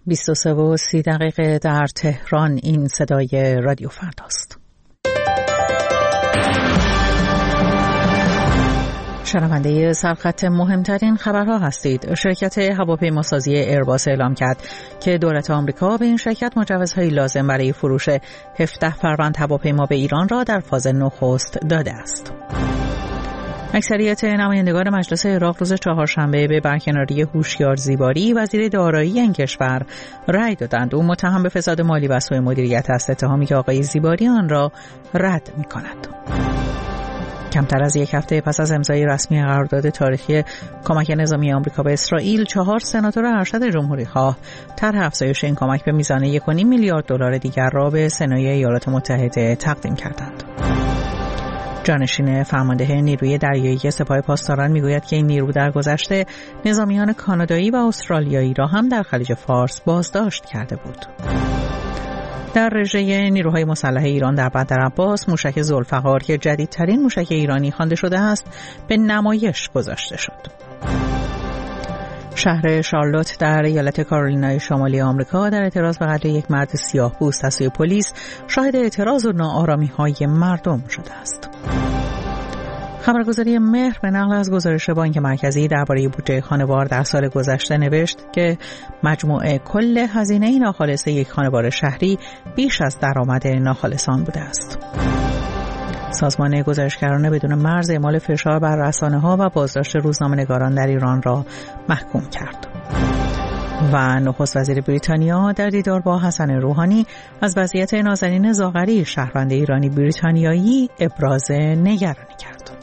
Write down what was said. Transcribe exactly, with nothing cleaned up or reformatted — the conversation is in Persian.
بیست و سه و سی دقیقه در تهران. این صدای رادیو فرداست. شنونده سرخط مهمترین خبرها هستید. شرکت هواپیماسازی ایرباس اعلام کرد که دولت آمریکا به این شرکت مجوزهای لازم برای فروش هفده فروند هواپیما به ایران را در فاز نخست داده است. اکثریت نمایندگان مجلس عراق روز چهارشنبه به برکناری هوشیار زیباری وزیر دارایی این کشور رأی دادند. او متهم به فساد مالی و سوء مدیریت است، اتهامی که آقای زیباری آن را رد می‌کند. کمتر از یک هفته پس از امضای رسمی قرارداد تاریخی کمک نظامی آمریکا به اسرائیل، چهار سناتور ارشد جمهوری‌خواه طرح افزایش این کمک به میزان یک و نیم میلیارد دلار دیگر را به سنای ایالات متحده تقدیم کردند. جانشین فرمانده نیروی دریایی سپاه پاسداران میگوید که این نیرو در گذشته نظامیان کانادایی و استرالیایی را هم در خلیج فارس بازداشت کرده بود. در رژه نیروهای مسلح ایران در بندر عباس، موشک ذوالفقار که جدیدترین موشک ایرانی خوانده شده است، به نمایش گذاشته شد. شهر شارلوت در ایالت کارولینای شمالی آمریکا در اعتراض به قتل یک مرد سیاه‌پوست از سوی پلیس شاهد اعتراض و ناآرامی‌های مردم شده است. خبرگزاری مهر به نقل از گزارش بانک مرکزی درباره بودجه خانوار در سال گذشته نوشت که مجموع کل هزینه ناخالص یک خانوار شهری بیش از درآمد ناخالصان بوده است. سازمان گزارشگران بدون مرز اعمال فشار بر رسانه‌ها و بازداشت روزنامه‌نگاران در ایران را محکوم کرد. و نخست وزیر بریتانیا در دیدار با حسن روحانی از وضعیت نازنین زاغری، شهروند ایرانی بریتانیایی، ابراز نگرانی کرد.